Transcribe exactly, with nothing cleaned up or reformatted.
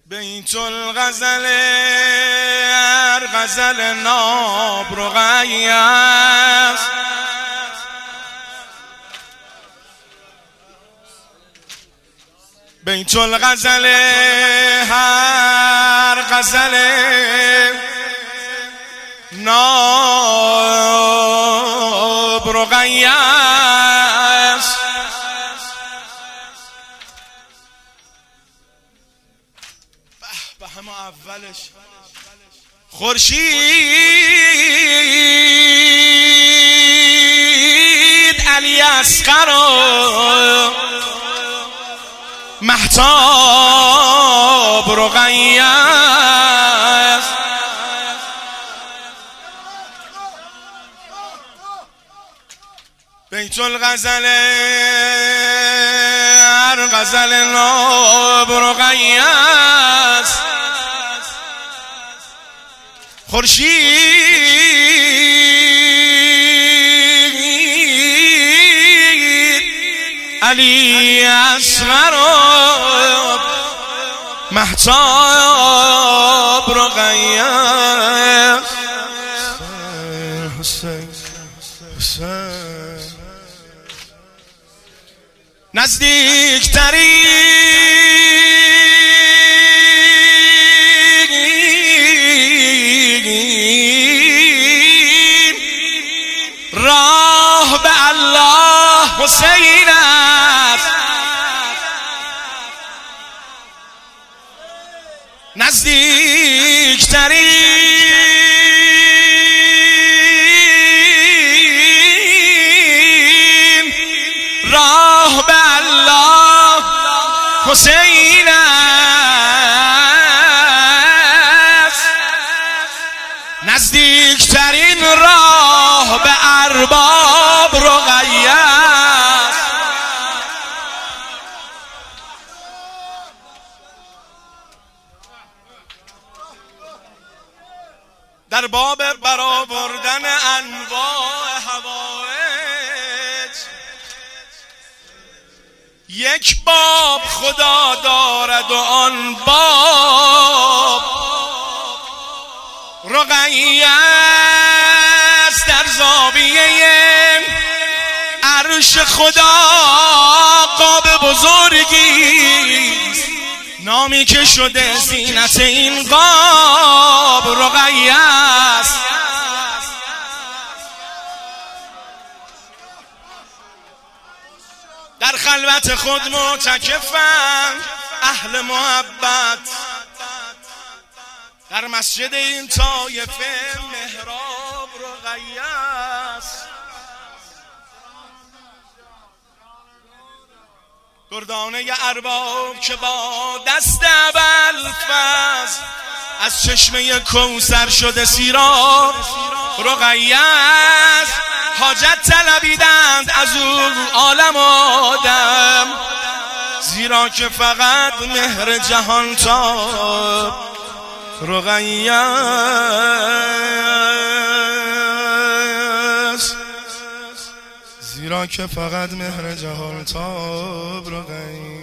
بیت الغزل هر غزل ناب رقیه است. بیت الغزل هر غزل ناب رقیه است. به همه اولش خورشید علی اصغر مهتاب رقیه است. بیت الغزل هر غزل ناب رقیه است. خورشید علی اصغر مهتاب رقیه است. حسین حسین نزدیکترین راه به الله حسین است. نزدیکترین راه به الله حسین است. نزدیکترین راه به ارباب رقیه است. در باب برآوردن انواع حوائج یک باب خدا دارد و آن باب رقیه است. در زاویه عرش خدا قاب بزرگی نامی که شده زینت این قاب رقیه است. در خلوت خود معتکفند اهل محبت، در مسجد این طایفه محراب رقیه است. دردانه ارباب که با دست ابوالفضل از چشمه کوثر شده سیراب رقیه است. حاجت طلبیدند از او عالم آدم، زیرا که فقط مهر جهان تاب رقیه است. زیرا که فقط مهر جهان تاب رقیه